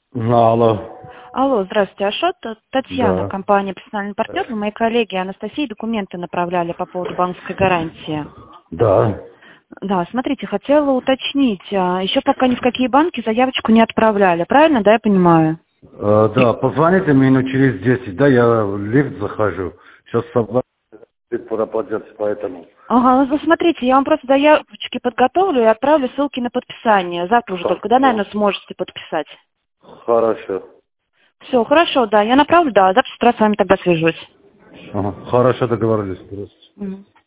Алло. Алло, здравствуйте, Ашот. Татьяна, Да. компания «Персональный партнер». Вы моей коллеге Анастасии документы направляли по поводу банковской гарантии. Да. Да, смотрите, хотела уточнить. Еще пока ни в какие банки заявочку не отправляли. Правильно, да, я понимаю? Да, позвоните минут через 10. Да, я в лифт захожу. Сейчас собрать пропадет, поэтому. Ага, ну смотрите, я вам просто заявочки подготовлю и отправлю ссылки на подписание. Завтра уже только, да, наверное, сможете подписать. Хорошо. Все, хорошо, да, я направлю, да, завтра с утра с вами тогда свяжусь. Ага. Хорошо, договорились. Здравствуйте. Мгм.